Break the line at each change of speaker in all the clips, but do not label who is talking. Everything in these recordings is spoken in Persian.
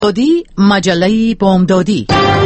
دادی مجله بامدادی.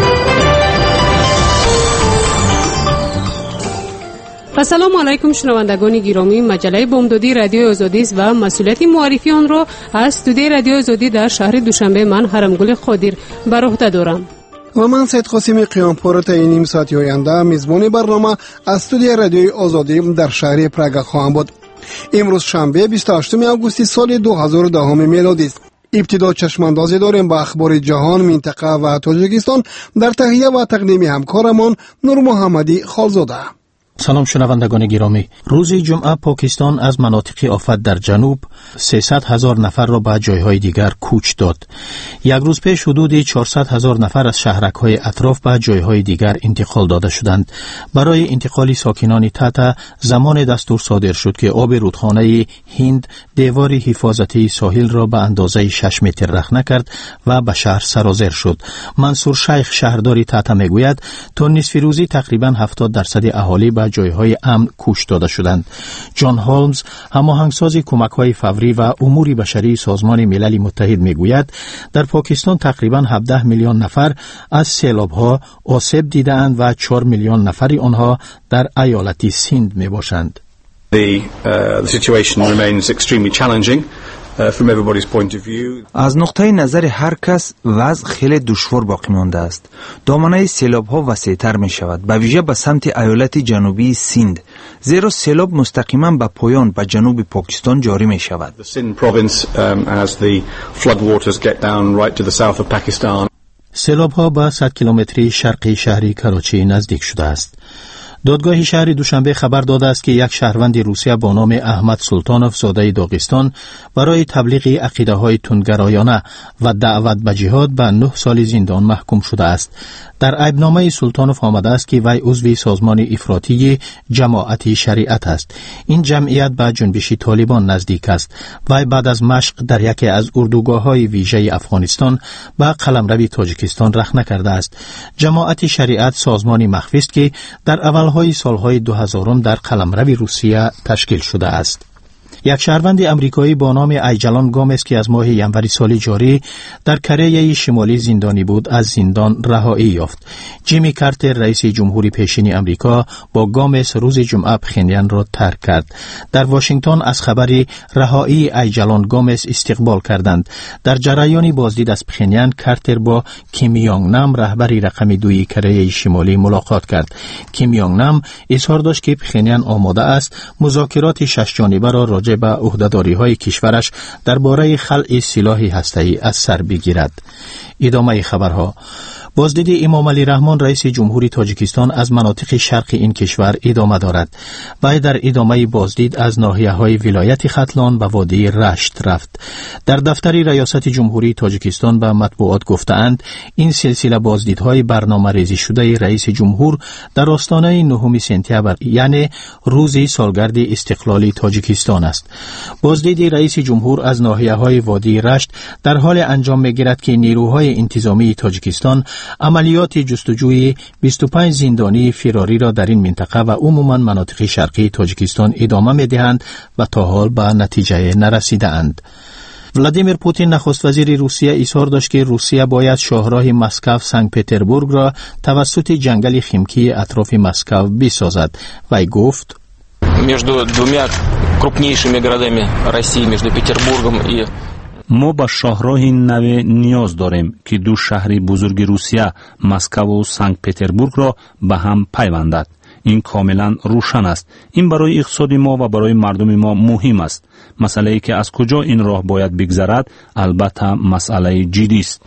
السلام علیکم شنوندگان گرامی، مجله بامدادی رادیو آزادی است و مسئولیت معرفی آن را از استودیو رادیو آزادی در شهر دوشنبه من حرمگل خادر بر عهده دارم.
و من سید قاسمی قیامپور تا این نیم ساعتی آینده میزبان برنامه از استودیو رادیو آزادی در شهر پراگ خواهم بود. امروز شنبه 28 آگوست سال 2010 میلادی است. ابتدا چشماندازی داریم به اخبار جهان، منطقه و تاجیکستان در تهیه و تقدیم همکارمان نور محمدی خالزاده.
سلام شنوندگان گرامی، روز جمعه پاکستان از مناطق آفت در جنوب 300,000 نفر را به جایهای دیگر کوچ داد. یک روز پیش حدود 400,000 نفر از شهرک‌های اطراف به جایهای دیگر انتقال داده شدند. برای انتقال ساکنان تحت زمان دستور صادر شد که آب رودخانه هند دیوار حفاظتی ساحل را به اندازه 6 متر رخنه کرد و به شهر سرازیر شد. منصور شیخ شهرداری تحت میگوید تا نصف روزی تقریباً 70% اهالی به جایهای امن کوچ داده شدند. جان هولمز، هماهنگساز کمک‌های فوری و امور بشری سازمان ملل متحد میگوید در پاکستان تقریباً 17 میلیون نفر از سیلاب‌ها آسیب دیده‌اند و 4 میلیون نفری آنها در ایالت سند میباشند.
The situation remains extremely challenging. From everybody's point of view.
از نقطه نظر هر کس وضع خیلی دشوار باقی مانده است. دامنه سیلاب ها وسیع‌تر می شود، به ویژه به سمت ایالت جنوبی سند، زیرا سیلاب مستقیما به پایان به جنوب پاکستان جاری می شود.
The Sindh province as the floodwaters get down right to the south of Pakistan.
سیلاب ها به 100 کیلومتری شرقی شهر کراچی نزدیک شده است. دادگاه شهر دوشنبه خبر داده است که یک شهروند روسیه با نام احمد سلطانوف زاده داغستان برای تبلیغ عقیده‌های تندگرایانه و دعوت به جهاد به 9 سال زندان محکوم شده است. در عیبنامه سلطانوف آمده است که وی عضو سازمان افراطی جماعت شریعت است. این جمعیت به جنبش طالبان نزدیک است. وی بعد از مشق در یکی از اردوگاه‌های ویژه افغانستان به قلمرو تاجیکستان رخنه کرده است. جماعت شریعت سازمانی مخفی است که در اولهای سالهای 2000 در قلمرو روسیه تشکیل شده است. یک شهروند امریکایی با نام ایجلان گامز که از ماه ینوری سال جاری در کره شمالی زندانی بود از زندان رهایی یافت. جیمی کارتر رئیس جمهوری پیشین امریکا با گامز روز جمعه پخینیان را ترک کرد. در واشنگتن از خبر رهایی ایجلان گامز استقبال کردند. در جریان بازدید از پخینیان کارتر با کیم یونگ نام رهبر رقم 2 کره شمالی ملاقات کرد. کیم یونگ نام اظهار داشت که پخینیان آماده است مذاکرات 6 جانبه را راجع به عهده‌داری‌های کشورش درباره خلع سلاح هسته‌ای از سر بگیرد. ادامه خبرها. بازدید امام علی رحمان رئیس جمهوری تاجیکستان از مناطق شرق این کشور ادامه دارد. وی در ادامه بازدید از ناحیه‌های ولایت ختلان و وادی رشت رفت. در دفتر ریاست جمهوری تاجیکستان به مطبوعات گفتند این سلسله بازدیدهای برنامه‌ریزی شده رئیس جمهور در آستانه 9 سپتامبر یعنی روز سالگرد استقلال تاجیکستان است. بازدید رئیس جمهور از ناحیه‌های وادی رشت در حال انجام می‌گیرد که نیروهای انتظامی تاجیکستان عملیات جستجوی 25 زندانی فراری را در این منطقه و عموما مناطق شرقی تاجیکستان ادامه می‌دهند و تا حال به نتیجه نرسیده‌اند. ولادیمیر پوتین نخست وزیر روسیه اظهار داشت که روسیه باید شاهراه مسکو سنت پتربورگ را توسط جنگل خیمکی اطراف مسکو بسازد. وی گفت
между двумя крупнейшими городами России, между Петербургом и
ما با شاهراه نو نیاز داریم که دو شهر بزرگ روسیه مسکو و سنت پتربورگ را به هم پیوندد. این کاملا روشن است. این برای اقتصاد ما و برای مردم ما مهم است. مسئله ای که از کجا این راه باید بگذرد البته مسئله جدی است.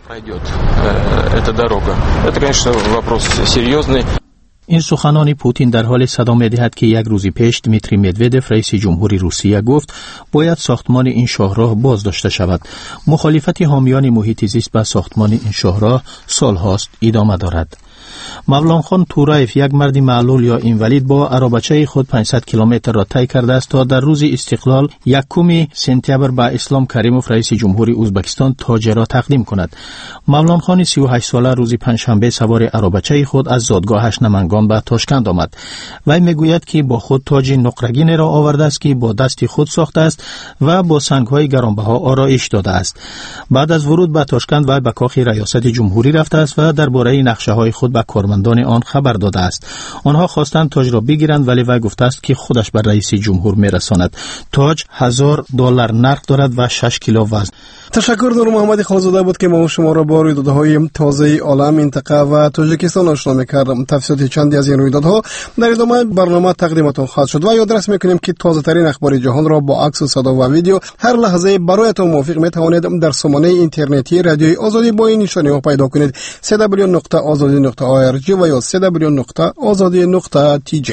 این سخنان پوتین در حال صدا می‌دهد که یک روز پیش دمیتری مدودف رئیس جمهوری روسیه گفت باید ساختمان این شاهراه باز داشته شود. مخالفت حامیان محیط زیست به ساختمان این شاهراه سالهاست ادامه دارد. مولان خان تورایف، یک مرد معلول یا اینوالید، با عربچه خود 500 کیلومتر را طی کرده است تا در روز استقلال 1 سپتامبر به اسلام کریموف رئیس جمهوری ازبکستان تاج را تقدیم کند. مولان خان 38 ساله روز پنجشنبه سوار عربچه خود از زادگاهش نمنگان به تاشکند آمد. وی میگوید که با خود تاج نقرگین را آورده است که با دست خود ساخته است و با سنگ‌های گرانبها آرایش داده است. بعد از ورود به تاشکند وی به کاخ ریاست جمهوری رفته است و درباره نقشه‌های خود به کارمندان آن خبر داده است. آنها خواستند تاج را بگیرند، ولی وی گفته است که خودش به رئیس جمهور میرساند. تاج $1000 نرخ دارد و 6 کیلو وزن.
تشکر. نور محمد خالزاده بود که ما شما را با رویدادهای تازه عالم، منطقه و تاجیکستان آشنا می‌کردم. تفصیلات چندی از این رویدادها در ادامه برنامه تقدیمتان خواهد شد و یادرس می‌کنیم که تازه‌ترین اخبار جهان را با عکس و صدا و ویدیو هر لحظه برایتان موافق می‌توانید در سامانه اینترنتی رادیوی آزادی با این نشانه‌ها پیدا کنید: www.azadi.org و یا www.azadi.tj.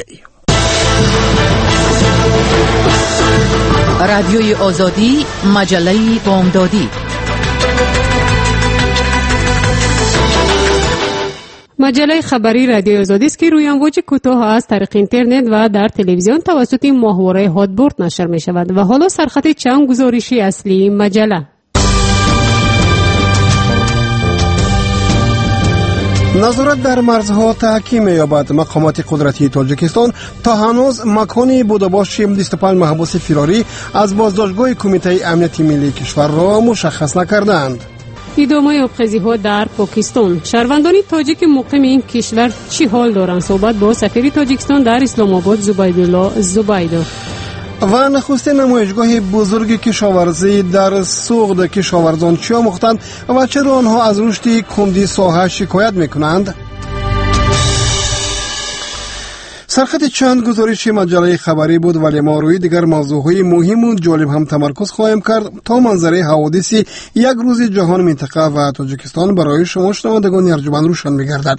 رادیوی آزادی، مجله بامدادی.
مجله خبری رادیو آزادی است که روی امواج کوتاه از طریق اینترنت و در تلویزیون توسط ماهواره هادبورد نشر می شود. و حالا سرخط چند گزارشی اصلی مجله.
نظارت در مرزها تحکیم یابد. مقامات قدرتی تاجیکستان تا هنوز مکانی بوده باشیم 25 محبوس فراری از بازداشتگاه کمیته امنیتی ملی کشور را مشخص نکردند.
ادامه آبخیزی‌ها در پاکستان. شهروندان تاجیک مقیم این کشور چی حال دارند؟ صحبت با سفیر تاجیکستان در اسلام آباد زبیدالله زبیدو.
و نخستین نمایشگاه بزرگ کشاورزی در سوغد کشاورزان چی آموختند و چرا آنها از رشد کندی ساحه شکایت میکنند؟ سرخط چند گزارش مجله خبری بود، ولی ما روی دیگر موضوعهای مهم و جالب هم تمرکز خواهیم کرد تا منظره حوادث یک روز جهان، منطقه و تاجیکستان برای شما شنوندگان ارجمند روشن می‌گردد.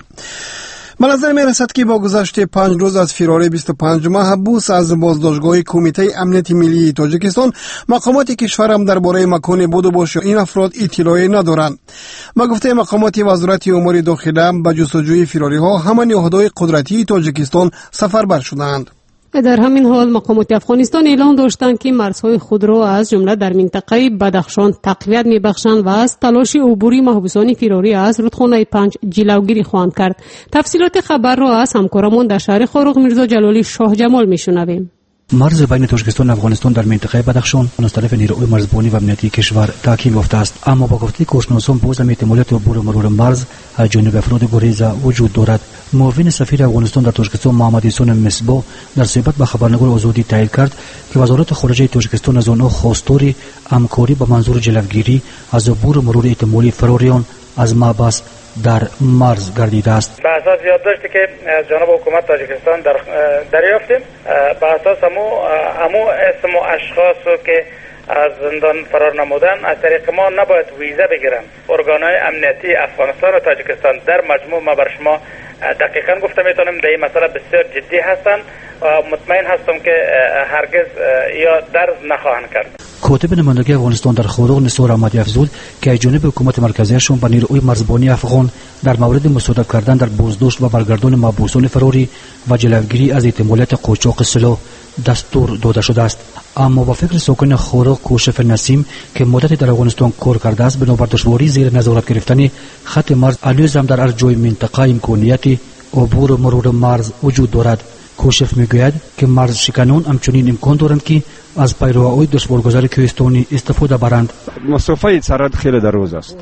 به نظر می رسد که با گذشت 5 روز از فرار 25 محبوس از بازداشتگاه کمیته امنیت ملی تاجیکستان، مقامات کشور هم درباره مکان بود و باش این افراد اطلاعی ندارند. با گفته مقامات وزارت امور داخله، به جستجوی فراری ها همه نهادهای قدرتی تاجیکستان سفربر شدند.
در همین حال مقامات افغانستان اعلام داشتند که مرزهای خود را از جمله در منطقه بدخشان تقویت می‌بخشند و از تلاش عبوری محبوسان فراری از رودخانه 5 جلوگیری خواهند کرد. تفصیلات خبر را از همکارمان در شهر خاروق میرزا جلالی شاه جمال میشنویم.
مرز بین تاجیکستان و افغانستان در منطقه بدخشان از طرف نیروهای مرزبانی و امنیتی کشور تحکیم یافته است، اما با گفته کارشناسان باز هم احتمالات عبور و مرور مرز از جانب افراد گریزه وجود دارد. معاون سفیر افغانستان در تاجیکستان محمد احسان مصباح در صحبت با خبرنگار آزادی تایید کرد که وزارت خارجه تاجیکستان از آنها خواستار همکاری با منظور جلوگیری از عبور و مرور احتمالی فراریان از محبس در مرز گردیده است.
به اساس یادداشتی که از جانب حکومت تاجیکستان دریافتیم، به اساس همو اسم و اشخاصو که از زندان فرار نمودن از طریق ما نباید ویزه بگیرن. ارگانهای امنیتی افغانستان و تاجیکستان در مجموع ما بر شما دقیقاً گفته میتونم در این مسئله بسیار جدی هستند و مطمئن هستم که هرگز یا درز نخواهند کرد.
کاتب نمایندگی افغانستان در خاروق نثار احمدی افزود که از جانب حکومت مرکزیشان به نیروهای مرزبانی افغان در مورد مصادف کردن در بازداشت و برگردان محبوسان فراری و جلوگیری از احتمالات قاچاق سلاح دستور داده شده است. اما با فکر ساکن خاروق کوشف نسیم که مدتی در افغانستان کار کرده است، بنابر دشواری زیر نظارت گرفتن خط مرز هنوز هم در هر جای منطقه امکانیت عبور و مرور مرز وجود دارد. کوشف میگوید که مرز شکنان همچنین امکان دارند که از پیروهای دشوارگذار کوهستانی استفاده برند.
مسافه سرحد خیلی دراز است.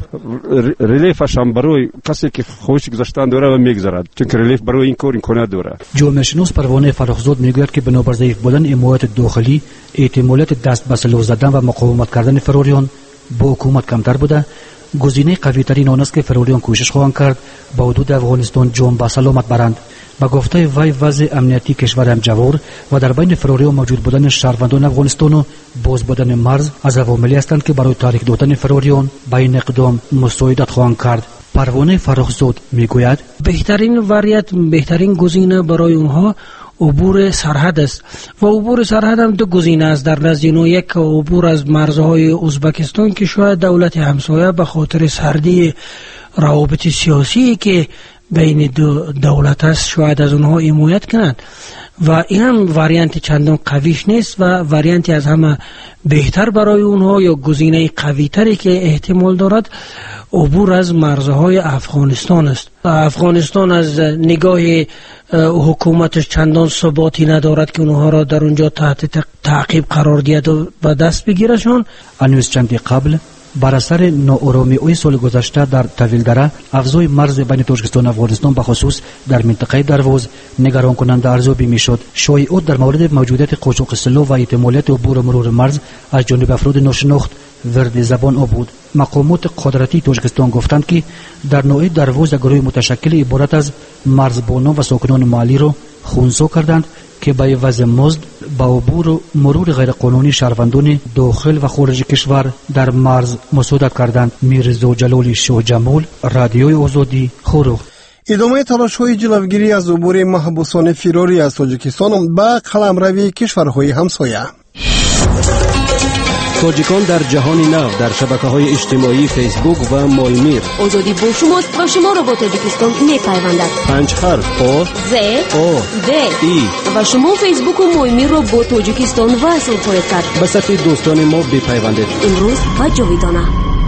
ریلیفش هم برای کسی که خوش گذشتن داره و میگذرد، چون ریلیف برای این کار امکانات داره.
جامعه شناس پروانه فرخزاد میگوید که بنابر ضعیف بودن حمایت داخلی، احتمالات دست به سلاح زدن و مقاومت کردن فراریان با حکومت کمتر بوده. گزینه قوی ترین آن است که فراریان کوشش خواهند کرد با حدود افغانستان جان به سلامت برند. با گفته وی وضع امنیتی کشور همجوار و در بین فراریان موجود بودن شهروندان افغانستان و باز بودن مرز از عواملی هستند که برای تحریک دادن فراریان به این اقدام مساعدت خواهند کرد. پروانه فرخزاد میگوید
بهترین وریت، بهترین گزینه برای اونها عبور سرحد است و عبور سرحد هم دو گزینه است در نزد اینو. یک عبور از مرزهای ازبکستان که شاید دولت همسایه به خاطر سردی روابط سیاسی که بین دو دولت است شاید از اونها حمایت کنند و این هم واریانت چندان قویش نیست و واریانتی از همه بهتر برای اونها یا گزینه قوی تری که احتمال دارد عبور از مرزهای افغانستان است. افغانستان از نگاه حکومتش چندان ثباتی ندارد که اونها را در اونجا تحت تعقیب قرار دهد و دست بگیرشان.
هنوز چندی قبل بر اثر ناآرامی سال گذشته در طویلدره افزای مرز بین تاجیکستان و افغانستان به خصوص در منطقه دروز نگران کننده ارزیابی میشد. شایعات در مورد موجودیت قاچاق سلاح و احتمالیت عبور و مرور مرز از جانب افراد ناشناخت ورد زبان بود. مقامات قدرتی تاجیکستان گفتند که در نوع دروز گروه متشکل عبارت از مرزبانان و ساکنان محلی را خونسا کردند که به عوض مزد با عبور و مرور غیرقانونی شهروندان داخل و خارج کشور در مرز مصادره کردند. میرزا جلال شاه جمال، رادیوی آزادی، خروغ.
ادامه تلاش‌های جلوگیری از عبور محبوسان فراری از تاجیکستان به قلمروی کشورهای همسایه.
تاجیکان در جهان نو در شبکه‌های اجتماعی فیسبوک و مایمیر.
آزادی با شماست و شما را با تاجیکستان می‌پیوندد.
5 حرف آ
ز
آ
د
ای
و شما فیسبوک و مایمیر را با تاجیکستان وصل خواهید کرد.
به صفحه دوستان ما بپیوندید.
امروز و جاویدانه.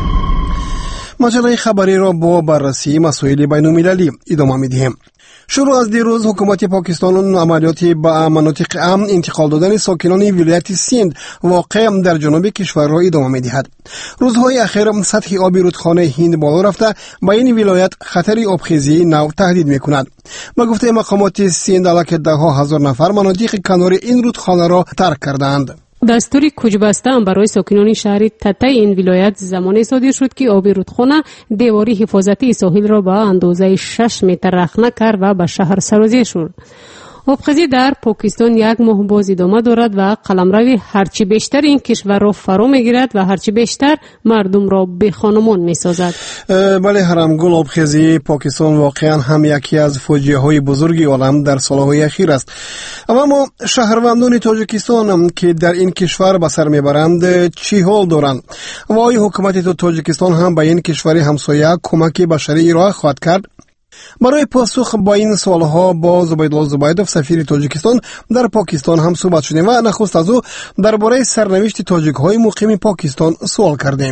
مجله خبری را با بررسی مسائل بین‌المللی ادامه می‌دهیم. شروع از دیروز حکومت پاکستان عملیاتی به مناطق امن انتقال دادن ساکنان ولایت سیند واقع در جنوب کشور را ادامه می‌دهد. روزهای اخیر سطح آب رودخانه هند بالا رفته به این ولایت خطر آبخیزی نو تهدید می‌کند. به گفته مقامات سیند علاوه ده‌ها هزار نفر مناطق کنار این رودخانه را ترک کردند.
دستور کوچ‌بسته هم برای ساکنان شهر تته این ولایت زمانی صادر شد که آب رودخانه دیواری حفاظتی ساحل را به اندازه 6 متر رخنه کرد و به شهر سرازیر شد. آبخیزی در پاکستان یک ماه باز ادامه دارد و قلمرو هرچی بیشتر این کشور را فرا میگیرد و هرچی بیشتر مردم را به خانمان میسازد.
بله حرمگل، آبخیزی پاکستان واقعا هم یکی از فاجعه های بزرگی عالم در سالهای اخیر است. اما شهروندان تاجیکستان که در این کشور به سر میبرند چی حال دارند و آیا حکومت تاجیکستان هم به این کشور همسایه کمک بشری ارائه خواهد کرد؟ برای پاسخ با این سوالها با زبیدالله زبیدوف سفیر تاجیکستان در پاکستان هم صحبت شدیم و نخست از او درباره سرنوشت تاجیک‌های مقیم پاکستان سوال کردیم.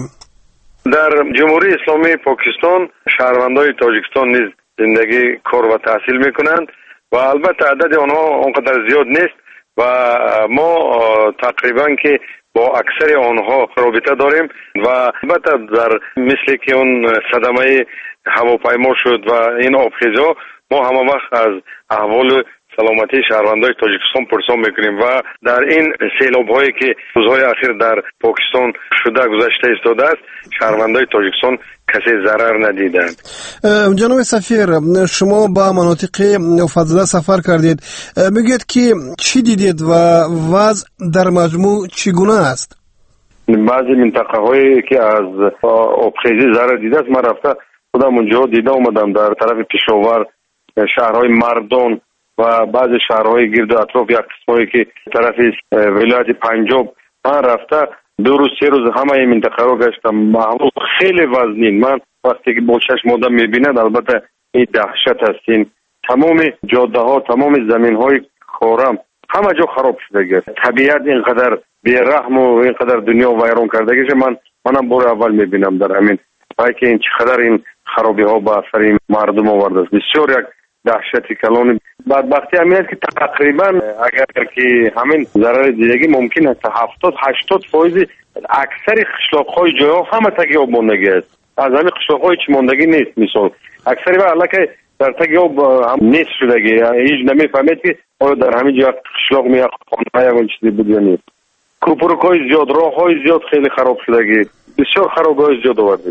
در جمهوری اسلامی پاکستان شهروندان تاجیکستان نیز زندگی، کار و تحصیل میکنند و البته عدد آنها اونقدر زیاد نیست و ما تقریبا که با اکثر آنها رابطه داریم و البته در مثل که اون صدمه هواپیما شد و این آبخیزها ما همه وقت از احوال سلامتی شهروندان تاجیکستان پرسان میکنیم و در این سیلاب هایی که روزهای اخیر در پاکستان شده گذشته ایستاده است شهروندان تاجیکستان کسی ضرر ندیدند.
جناب سفیر، شما با مناطق فضله سفر کردید، میگید که چی دیدید و وضع در مجموع چگونه است؟
بعضی منطقه هایی که از آبخیزی ضرر دیده است، من رفته خودم اونجا دیده اومدم در طرف پیشاور، شهرهای مردان و بعض شهرهای گرد و اطراف یک قسمایی که طرف ولایت پنجاب من رفته 2 روز 3 روز همه این منطقه رو گشتم. محلول خیلی وزنین. من وقتی که با چشم آدم میبیند البته این دهشت هستین. تمام جاده ها، تمام زمین های خورم همه جا خراب شده. طبیعت اینقدر بیرحم و اینقدر دنیا ویران کرده که منم بار اول میبینم در همین که این چقدر این خرابی ها به اثر این مردم آورده است. بسیار یک دهشتی کلان. بدبختی همین است که تقریبا اگر که همین ضرر دیدگی ممکن است 70-80% اکثر قشلاق‌های جاها همه تگی آب ماندگی است. از همین قشلاق‌های چی ماندگی نیست. مثال اکثری به علاقه در تگی آب هم نیست شدگی، هیچ نمیفهمید که آیا در همین جا قشلاق می خانه یا چیزی بود یا نیست. کوپرک‌های زیاد، راه‌های زیاد خیلی خراب شدگی، بسیار خرابی‌های زیاد آورده.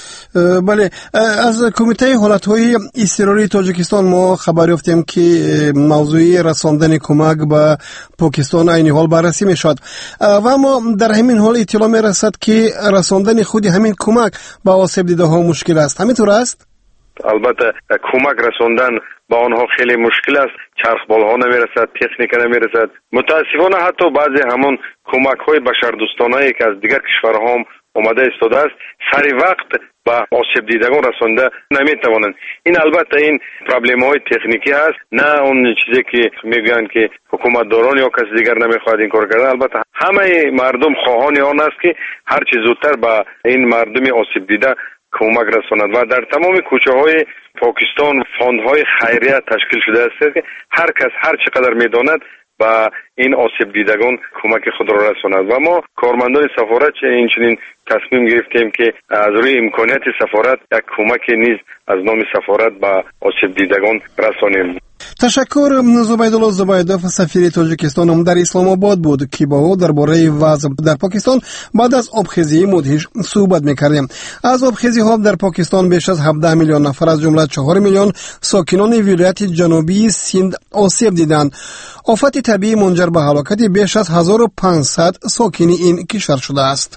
بله، از کمیته حالت‌های اضطراری تاجیکستان ما خبر یافتیم که موضوع رساندن کمک به پاکستان عین حال بررسی می‌شود و اما در همین حال اطلاع می‌رسد که رساندن خود همین کمک به آسیب دیده‌ها مشکل است. همینطور است؟
البته کمک رساندن با آنها خیلی مشکل است. چرخبال‌ها نمی‌رسد، تکنیک نمی‌رسد. متاسفانه حتی بعضی همون کمک‌های بشردوستانه‌ای که از دیگر کشورها هم اومده ایستاده است، سری وقت به آسیب دیدگان رسانده نمیتوانند. این البته این پرابلم های تکنیکی است، نه اون چیزی که میگن که حکومت داران یا کسی دیگر نمیخواد این کار کردن. البته همه مردم خواهان آن است که هر چه زودتر به این مردم آسیب دیده کمک رساند و در تمام کوچه های پاکستان فاندهای خیریه تشکیل شده است که هر کس هر چقدر میداند با این آسیب دیدگان کمک خود را رساند و ما کارمندان سفارت اینچنین تصمیم گرفتیم که از روی امکانیت سفارت یک کمک نیز از نام سفارت به آسیب دیدگان رسانیم.
تشکر. زبیدالله زبیدوف سفیر تاجیکستان هم در اسلام آباد بود که با او درباره وضع در پاکستان بعد از آبخیزی مدهش صحبت می‌کردیم. از آبخیزی ها در پاکستان بیش از 17 میلیون نفر از جمله 4 میلیون ساکنان ولایت جنوبی سیند آسیب دیدند. آفت طبیعی منجر به هلاکت بیش از 1500 ساکن این کشور شده است.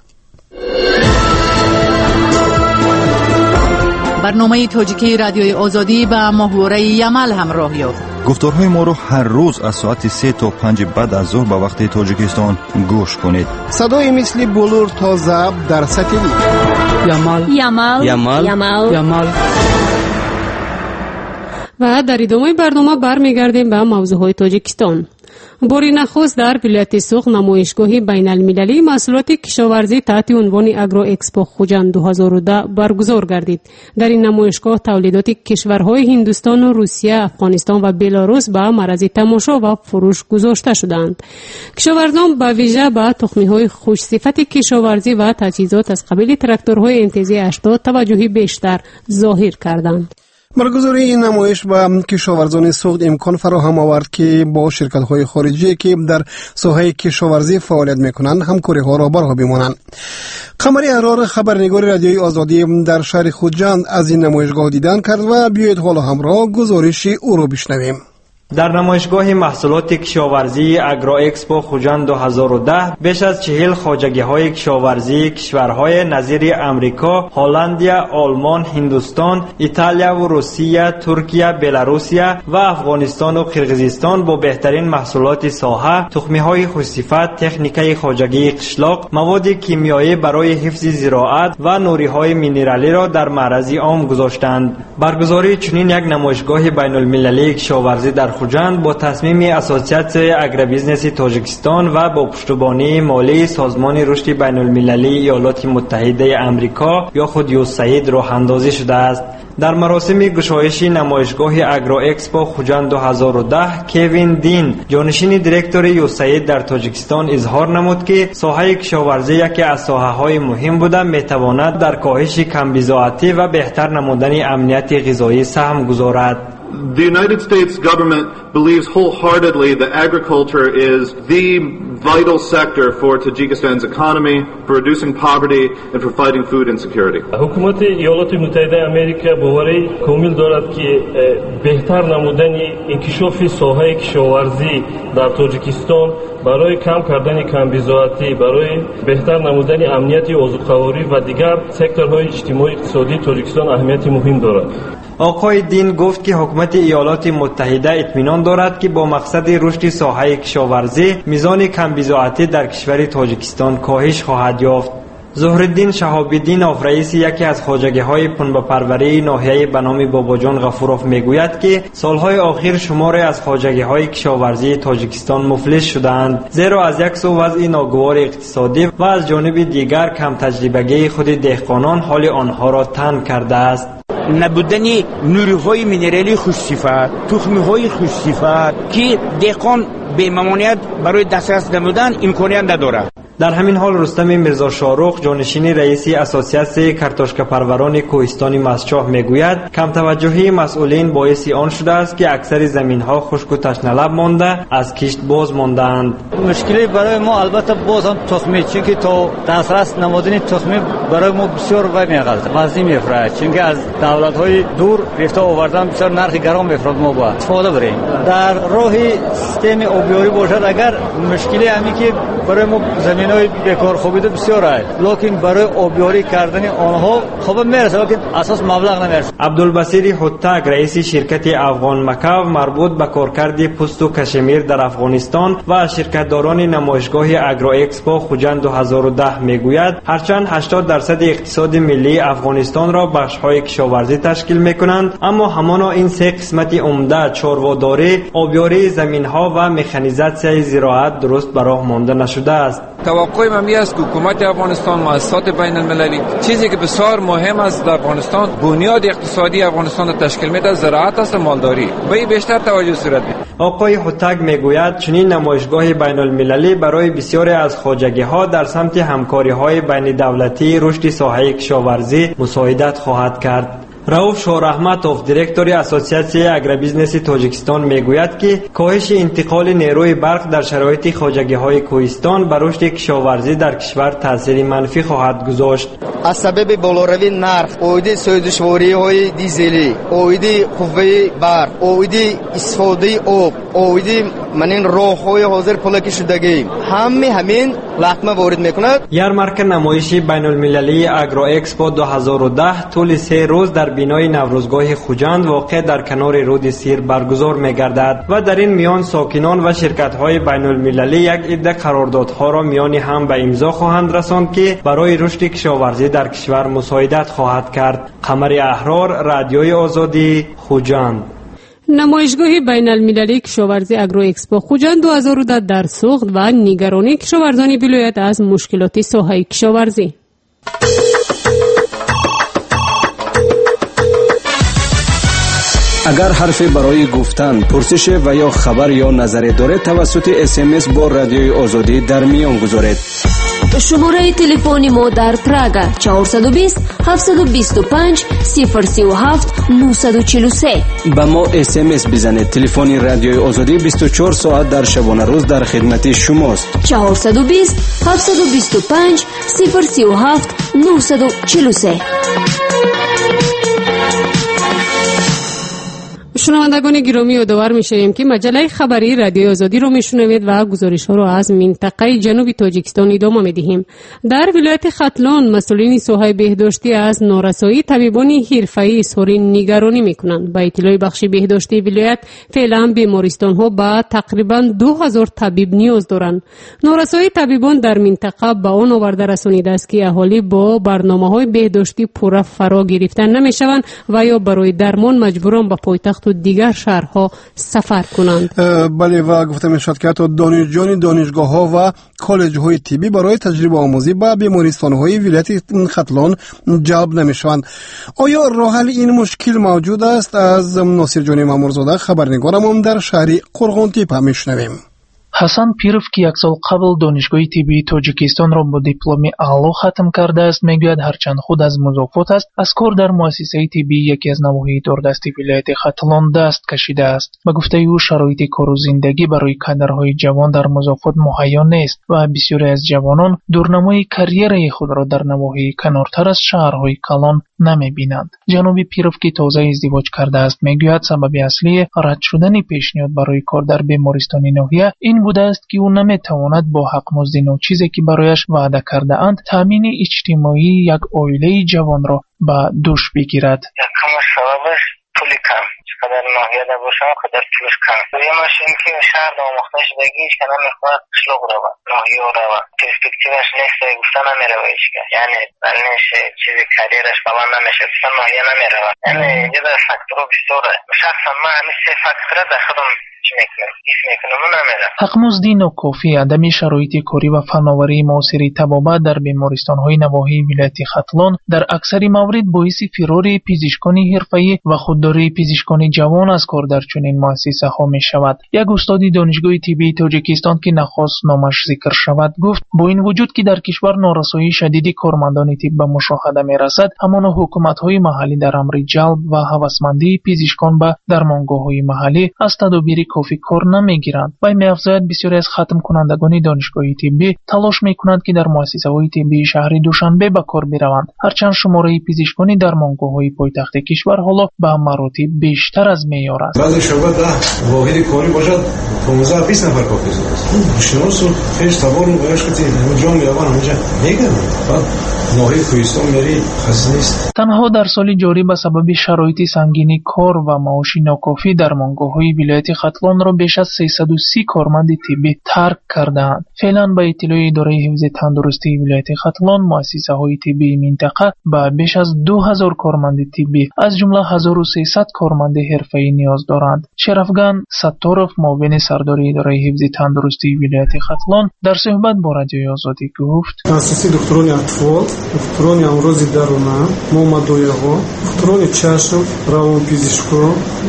برنامه تاجیکی رادیوی آزادی با محور یمل همراه یافت.
گفتارهای ما رو هر روز از ساعت 3 تا 5 بعد از ظهر به وقت تاجیکستان گوش کنید.
صدای مثل بلور تا ضبط در ساتلیت.
یمل. و در ادامه برنامه برمیگردیم به موضوعهای تاجیکستان. باری نخست در ولایت سوخ نمایشگاه بین المللی محصولات کشاورزی تحت عنوان اگرو اکسپو خوجند 2010 برگزار گردید. در این نمایشگاه تولیدات کشورهای هندوستان و روسیه، افغانستان و بلاروس به معرض تماشا و فروش گذاشته شدند. کشاورزان به ویژه به تخم‌های خوش صفت کشاورزی و تجهیزات از قبیل تراکتورهای امتیازی 80 توجهی بیشتر ظاهر کردند.
برگزاری این نمایش به کشاورزان سوخت امکان فراهم آورد که با شرکت‌های خارجی که در ساحه کشاورزی فعالیت می‌کنند همکاری‌ها را برها بمانند. قمری احرار خبرنگار رادیوی آزادی در شهر خوجند از این نمایشگاه دیدن کرد و بیایید حالا همراه گزارش او را بشنویم.
در نمایشگاه محصولات کشاورزی اگرو اکسپو خوجند 2010 بیش از 40 خواجگی‌های کشاورزی کشورهای نظیر امریکا، هلندیا، آلمان، هندوستان، ایتالیا و روسیه، ترکیه، بلاروسیه و افغانستان و قرقیزستان با بهترین محصولات ساحه، تخم‌های خوش‌صفت، تکنیکای خواجگی قشلاق، مواد کیمیایی برای حفظ زراعت و نوری‌های مینرالی را در معرض عام گذاشتند. برگزاری چنین یک نمایشگاه بین‌المللی کشاورزی در خوجند با تصمیم اسوسیاسیون اگریبیزنس تاجیکستان و با پشتیبانی مالی سازمان رشد بین‌المللی ایالات متحده آمریکا یا خود یوساید راه اندازی شده است. در مراسم گشایش نمایشگاه اگرو اکسپو خوجند 2010 کوین دین، جانشین دیرکتور یوساید در تاجیکستان، اظهار نمود که ساحه کشاورزی یکی از ساحه‌های مهم بوده میتواند در کاهش کمبزاعتی و بهتر نمودن امنیت غذایی سهم گذارد.
The United States government believes wholeheartedly that agriculture is the vital sector for Tajikistan's economy, for reducing poverty and for fighting food insecurity.
حکومت ایالات متحده آمریکا باوری کامل دارد که بهتر نمودن انکشاف ساحه کشاورزی در تاجیکستان برای کم کردن کمبزاعتی، برای بهتر نمودن امنیت آذوقه‌واری و دیگر سکتورهای اجتماعی اقتصادی تاجیکستان اهمیت مهم دارد.
آقای دین گفت که حکومت ایالات متحده اطمینان دارد که با مقصد رشد ساحه کشاورزی میزان کمبزاعتی در کشور تاجیکستان کاهش خواهد یافت. ظهرالدین شهاب‌الدین رئیس یکی از خواجگی‌های پنبه‌پروری ناحیه به نام باباجان غفوروف میگوید که سالهای اخیر شماری از خواجگی‌های کشاورزی تاجیکستان مفلس شدند، زیرا از یک سو وضع ناگوار اقتصادی و از جانب دیگر کم تجربگی خود دهقانان حال آنها را تنگ کرده است.
نبودن نوری‌های مینرالی خوش‌صفت، تخم‌های خوش‌صفت که دهقان به ممانعت برای دسترس نمودن امکانیت ندارد.
در همین حال رستم میرزا شاروخ، جانشین رئیس اسوسیاسیون کارتوشکا پروران کوهستان مسچاه میگوید کم توجهی مسئولین باعث آن شده است که اکثر زمین‌ها خشک و تشنه‌لب مانده از کشت باز ماندند.
مشکلی برای ما البته باز هم تخمی، چون که تا دسترس نمودن تخمی برای ما بسیار وزنی میفرد، چون که از دولت‌های دور گرفته آوردن بسیار نرخ گران میفرد. ما با استفاده بریم در راه سیستم آبیاری باشد، اگر مشکلی همی که برای ما زمینای بیکار خوابیده بسیار است، لکن برای آبیاری کردن آنها خوب میرسه، لکن اساس مبلغ نمیرسه.
عبدالبصیر حتک رئیس شرکت افغان مکاو مربوط به کارکرد پوست و کشمیر در افغانستان و شرکتداران نمایشگاه اگرو اکسپو خوجند 2010 میگوید هرچند 80% اقتصاد ملی افغانستان را بخش‌های کشاورزی تشکیل میکنند، اما همانا این سه قسمت عمده چاره‌داری، آبیاری زمین‌ها و مکانیزاسیون زراعت درست به راه مانده نشده است.
توقع من است که حکومت افغانستان، مؤسسات بین المللی، چیزی که بسیار مهم است در افغانستان، بنیاد اقتصادی افغانستان را تشکیل میده، زراعت است و مالداری. به بیشتر توجه صورت میده.
آقای حتک میگوید چنین نمایشگاه بین المللی برای بسیاری از خواجگی‌ها در سمت همکاری‌های بین دولتی رشد ساحه کشاورزی مساعدت خواهد کرد. رؤوف شاهرحمتوف دیرکتور اسوسیاسیون اگریبیزنس تاجیکستان میگوید که کاهش انتقال نیروی برق در شرایط خواجگی‌های کوهستان بر رشد کشاورزی در کشور تاثیر منفی خواهد گذاشت.
از سبب بالاروی نرخ، اوید سوزشواری‌های دیزلی، اوید قوه برق، اوید استفاده آب، اوید منین راه‌های حاضر پلاکی شدگی، همین لطمه وارد میکند.
یارمارک نمایش بین‌المللی اگرو اکسپو 2010 طول 3 روز در بینای نوروزگاه خوجند واقع در کنار رود سیر برگزار می‌گردد و در این میان ساکنان و شرکت‌های بین‌المللی یک عده قراردادها را میان هم به امضا خواهند رساند که برای رشد کشاورزی در کشور مساعدت خواهد کرد. قمر احرار، رادیوی آزادی، خوجند.
نمایشگاه بین المللی کشاورزی اگرو اکسپو خوجند 2010 در سوخت و نگرانی کشاورزان ولایت از مشکلات ساحه کشاورزی.
اگر حرفی برای گفتن، پرسش و یا خبر یا نظری دارید توسط SMS با رادیوی آزادی در میان گذارید.
شماره تلفن ما در پراگ 420 725 037 943.
با ما SMS بزنید. تلفن رادیوی آزادی 24 ساعت در شبانه روز در خدمت شماست.
420 725 037 943.
شنوندگان گرامی یادآور می‌شویم که مجله خبری رادیو آزادی رو میشنوید و گزارش‌ها رو از منطقه جنوبی تاجیکستان ادامه می‌دهیم. در ولایت ختلان مسئولین ساحه بهداشتی از نارسایی طبیبان حرفه‌ای اظهار نگرانی می‌کنند. با اطلاع بخش بهداشتی ولایت فعلا بیمارستان‌ها با تقریباً 2000 طبیب نیاز دارند. نارسایی طبیبان در منطقه به آن آورده رسانیده است که اهالی با برنامه‌های بهداشتی پورا فرا گرفتن نمی‌شوند و یا برای درمان مجبوران به پایتخت و دیگر شهرها سفر کنند.
بله و گفته می شد که حتی دانشجویان دانشگاه‌ها و کالج‌های طبی برای تجربه آموزی به بیمارستان‌های ولایت ختلان جلب نمی‌شوند. آیا راه حل این مشکل موجود است؟ از ناصر جان مامورزاده خبرنگارم در شهر قرغانتیپ میشنویم.
حسن پیروف که یک سال قبل دانشگاه طبی تاجیکستان را با دیپلم اعلا ختم کرده است میگوید هرچند خود از مضافات است، از کار در مؤسسه طبی یکی از نواحی دوردستی ولایت ختلان دست کشیده است. به گفته او شرایط کار و زندگی برای کادرهای جوان در مضافات مهیا نیست و بسیاری از جوانان دورنمای کریر خود را در نواحی کنارتر از شهرهای کلان نمی‌بینند. جناب پیروف که تازه ازدواج کرده است میگوید سبب اصلی رد شدن پیشنهاد برای کار در بیمارستان ناحیه این بوده است که او نمیتواند با حق مزد چیزی که برایش وعده کرده اند تامین اجتماعی یک عائله جوان را به دوش بگیرد.
سببش پول کم قدر ناحیه ده باشه قدر پولش کم. یه ماشین که شهر آموخته شدگی که نمیخواد شلوغ رو ناحیه رو پرسپکتیوش نیست گفتن نمیره که یعنی نمیشه چیزی کاریرش بابا نمیشه گفتن ناحیه نمیره یعنی اینجا در فاکتور بسیاره. شخصا من همین سه فاکتور در خودم
حق مزدی ناکافی، عدم شرایط کاری و فناوری معاصر طبابت در بیمارستان‌های نواحی ولایت ختلان در اکثر موارد باعث فرار پزشکان حرفه‌ای و خودداری پزشکان جوان از کار در چنین مؤسسه‌ها می‌شود. یک استاد دانشگاه طبی تاجیکستان که نخواست نامش ذکر شود گفت با این وجود که در کشور نارسایی شدید کارمندان طب به مشاهده می‌رسد، اما حکومت‌های محلی در امر جلب و هوسمندی پزشکان به درمانگاه‌های محلی از تدابیر کافی کار نمیگیرند. وی می‌افزاید بسیاری از ختم کنندگان دانشگاهی طبی تلاش میکنند که در مؤسسه‌های طبی شهر دوشنبه به کار بروند. هرچند شماره پزشکان درمانگاه‌های پایتخت کشور حالا به مراتب بیشتر از معیار است.
بعضی شعبه 10 واحد کاری باشد 15-20 نفر کافی است. شناسو خیلی تبارو باش که اونجا میروند اونجا میگن بعد ناحیه کوهستان میری خاص نیست.
تنها در سال جاری به سبب شرایط سنگین کار و معاش ناکافی درمانگاه‌های ولایت ختلان را بیش از 330 کارمند طبی ترک کردند. فعلا به اطلاع اداره حفظ تندرستی ولایت ختلان مؤسسه‌های طبی منطقه به بیش از 2000 کارمند طبی از جمله 1300 کارمند حرفه‌ای نیاز دارند. شرفگان ستارов معاون سردار اداره حفظ تندرستی ولایت ختلان در صحبت با رادیوی آزادی گفت:
تاسیسی دکتران اطفال، دکتران امراض درمان، مامدویاها، دکتران چشم، روانپزشکا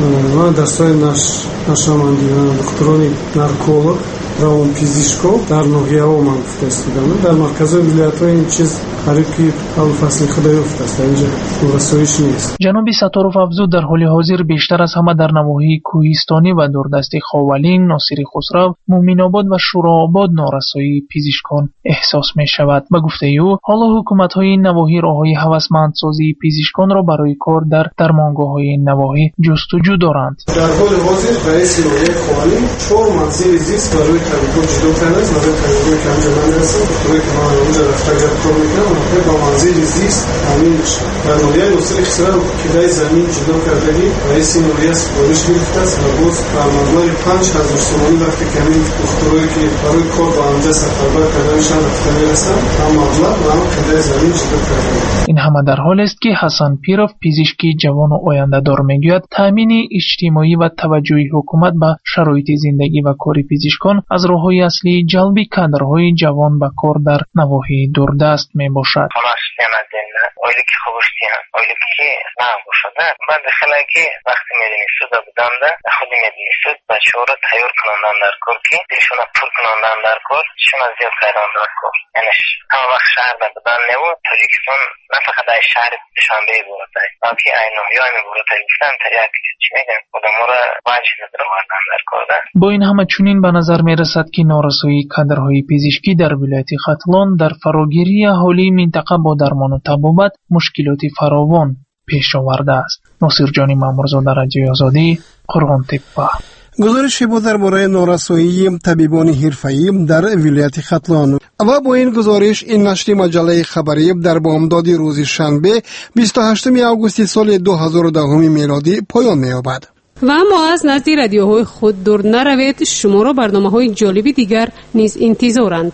و دستای نشامندگان، دکتران نارکولوگ، روانپزشکا در ناحیه ها من فرستادم. در مرکز ولایت این چیز حرکتی اول فصل خدایفت است. اینجا رسویش نیست.
جناب ستارов افزود در حال حاضر بیشتر از همه در نواحی کوهستانی و دوردست خاولین، ناصری خسرو، مومن آباد و شوراباد نارسایی پزشکان احساس می شود. به گفته او حالا حکومت های این نواحی راههای هوسمندسازی پزشکان را برای کار در درمانگاه های این نواحی جستجو دارند.
در حال حاضر رئیس ناحیه خاولین 4 منزل زیست برای طبیبان جدا کرده است. برای طبیبان که همجا من هستم، دکتری که من اونجا رفتگر کار میکنم، با منزل زیست همین در ناحیه ناصری خسرو که در زمین جدا کردگی رئیس ناحیه سفارش گرفته است و باز در مبلغ 5000 تومان وقتی که همین دکترایی که برای کار با اونجا سفربر کردنشان رفته میرسن هم مبلغ و هم که در زمین جدا کرده.
این همه در حال است که حسن پیروف پزشکی جوان و آینده دار میگوید تامین اجتماعی و توجه حکومت به شرایط زندگی و کار پزشکان از راه‌های اصلی جلب کادرهای جوان به کار در نواحی دوردست میباشد.
اولی که خوبش دیدم اولی که نه باشده بعد خیلی که وقتی میدونی سود بودم ده خودی میدونی سود بچه ها رو تیار کنندن در کار که دیشون پر کنندن در کار شما زیاد خیران در کار یعنی همه وقت شهر در بدن نبود تاجیکستان نه فقط ای شهر دوشنبه بورده بلکه ای ناحیه های بورده گفتن تریاک چی میگن خودم را واجه نداره واردن در کار ده.
با این همه چنین به نظر میرسد که نارسایی کادرهای پزشکی در ولایت ختلان در فراگیری اهالی منطقه با درمان و طبابت مشکلات فراوان پیش آورده است. ناصر جانی مامورزاده، رادیوی آزادی، قرغان تپه.
گزارشی بود درباره نارسایی طبیبان حرفه‌ای در ولایت ختلان و با این گزارش این نشر مجله خبری در بامداد روز شنبه 28 آگوست سال 2010 میلادی پایان می‌یابد.
و اما از نزد رادیوهای خود دور نروید، شما را برنامه‌های جالبی دیگر نیز انتظارند.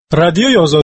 رادیوی آزادی